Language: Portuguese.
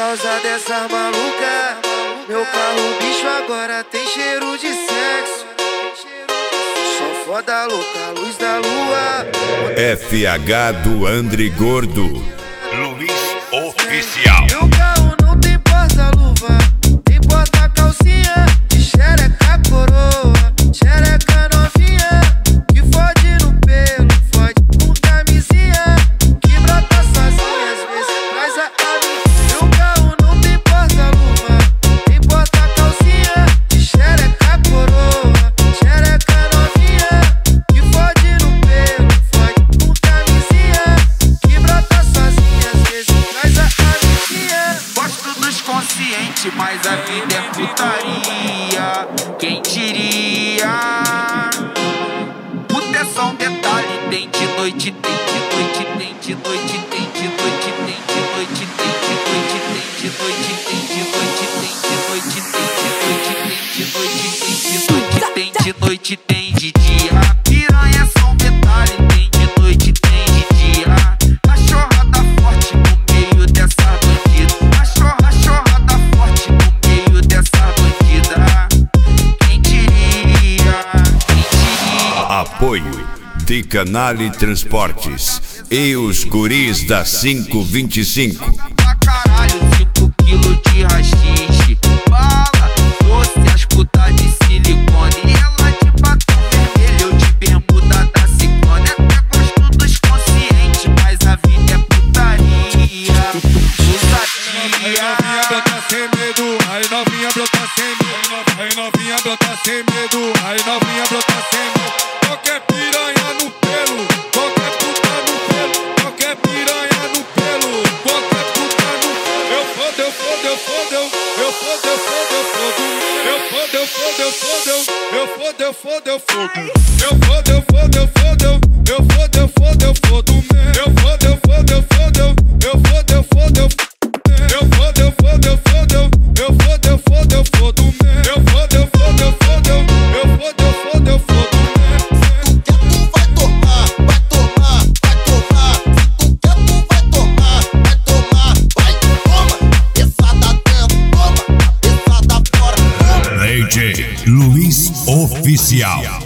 causa dessa maluca. Meu carro bicho agora tem cheiro de sexo. Só foda louca, luz da lua. FH do André Gordo. Luiz Oficial. Meu carro não tem porta-luva, tem porta-calcinha. De xereca coroa, xereca novinha. Que fode no pelo, fode com camisinha. Que brota sozinha, às vezes traz a amiga. Meu carro não tem porta-luva, tem porta-calcinha. De xereca coroa, xereca novinha. Que fode no pelo, fode com camisinha. Que brota sozinha, às vezes traz a amiguinha. Gosto dos conscientes, mas a vida é putaria. Quem diria? Puta é só um detalhe. Tem de noite, tem de noite, tem de noite, tem de noite, tem de noite, tem de noite, tem de noite, tem de noite, tem de noite, tem de noite, tem de noite, tem de noite, tem de noite, tem de dia. Piranha é só um detalhe. Tem de noite, tem de dia. Cachorrada forte no meio dessa bandida. Cachorrada forte no meio dessa bandida. Quem diria? Quem diria? Apoio de Canale Transportes e os guris da 525. Pra caralho, 5 quilos de rachixe. Bala, doce, as putas de silicone. Ela de batom vermelho, eu de bermuda da Ciclone. Até gosto dos conscientes, mas a vida é putaria. Ousadia. Aí novinha brota sem medo, aí novinha brota sem medo, aí novinha brota sem medo. Qualquer piranha no pelo, qualquer puta no pelo, qualquer piranha no pelo, qualquer puta no pelo. Eu fodo, eu fodo, eu fodo, eu fodo, eu fodo, eu fodo. Eu fodo, eu fodo, eu fodo, eu fodo, eu fodo, eu fodo. Eu fodo, eu fodo, eu fodo, eu fodo, eu fodo, eu fodo. Eu fodo, eu fodo, eu fodo, eu fodo, eu fodo, eu fodo. Eu fodo, eu fodo, eu fodo, eu fodo, eu fodo, eu fodo. Eu fodo, eu fodo, eu fodo, eu fodo, eu fodo, eu fodo. Tu vai tomar, vai tomar, vai tomar. Tu vai tomar, vai tomar, vai toma. Pesada dentro, toma. Pesada fora, toma. DJ Luiz Oficial.